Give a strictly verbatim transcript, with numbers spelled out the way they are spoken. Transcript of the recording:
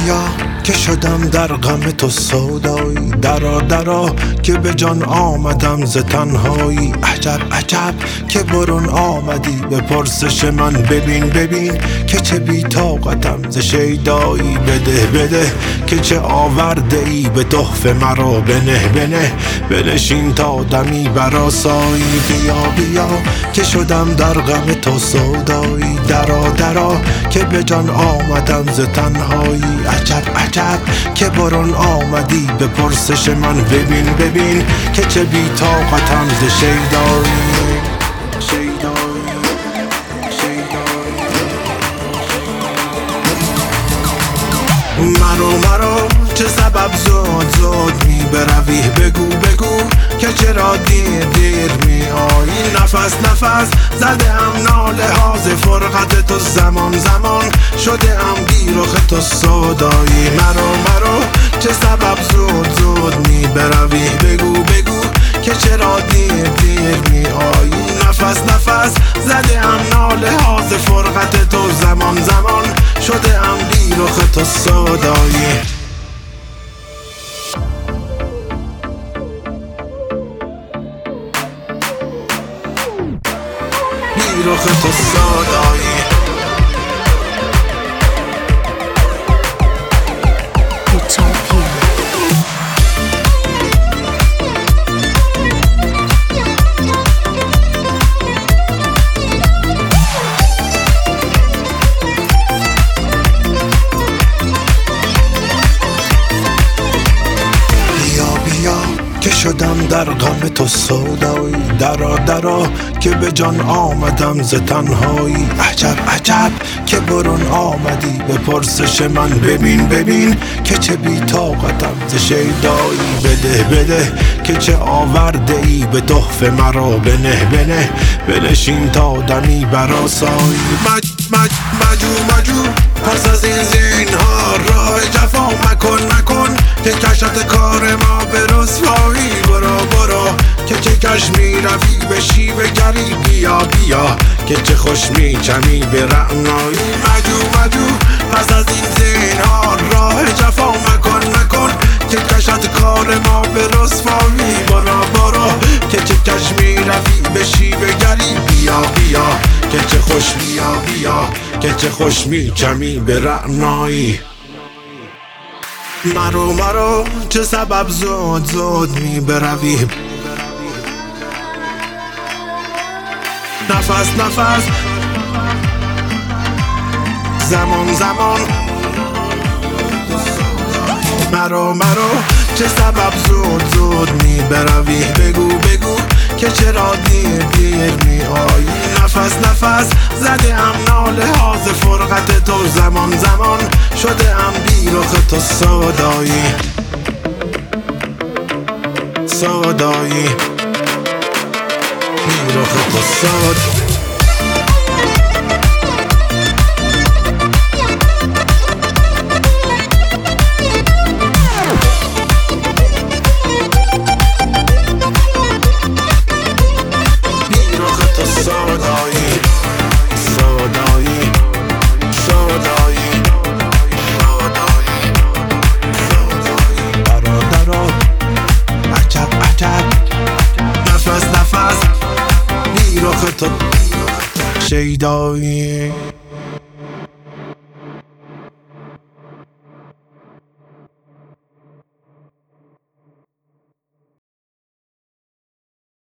بیا که شدم در غم تو سودایی، درا درا که به جان آمدم ز تنهایی. عجب عجب که برون آمدی به پرسش من، ببین ببین که چه بی طاقتم ز شیدایی. بده بده که چه آورده ای به تحفه مرا، بنه بنه بنشین تا دمی برآسایی. بیا بیا که شدم در غم تو سودایی، درا درا که به جان آمدم ز تنهایی. عجب عجب که برون آمدی به پرسش من، ببین ببین که چه بی طاقتم ز شیدایی. مرو مرو چه سبب زود زود می بروی، بگو بگو که چرا دیر دیر می آیی. نفس نفس زده ام ناله ها ز فرقت تو، زمان زمان شده ام بی رخ تو سودایی. مرو مرو چه سبب زود زود می بروی، بگو بگو که چرا دیر دیر می آیی. نفس نفس زده ام ناله ها ز فرقت تو، زمان زمان شده ام بی رخ تو سودایی. بی رخ تو سودایی. که شدم در غم تو سودایی، درا درا که به جان آمدم ز تنهایی. عجب عجب که برون آمدی به پرسش من، ببین ببین که چه بی طاقتم ز شیدایی. بده بده که چه آورده ای به تحفه مرا، بنه بنه بنشین تا دمی برآسایی. مج مج مجو مجو پس از این زینهار راه جفا مکن مکن که کشت کار ما به رسوایی. برو برو که چه کش می روی به شیوه گری، بیا بیا که چه خوش می چمی به رعنایی. مجو مجو پس از این زینهار راه جفا مکن مکن که کشت کار ما به رسوایی. برو برو که چه کش می روی به شیوه گری، بیا بیا که چه خوش بیا بیا که چه خوش می چمی به رعنایی. مرو مرو چه سبب زود زود می بروی، نفس نفس زمان زمان. مرو مرو چه سبب زود زود می بروی، بگو بگو که چرا دیر دیر می آیی. نفس نفس زده ام ناله ها ز فرقت تو، زمان زمان شده ام بی رخ تو سودایی. سودایی بی رخ تو سودایی. نفس نفس بی رخ تو شیدایی.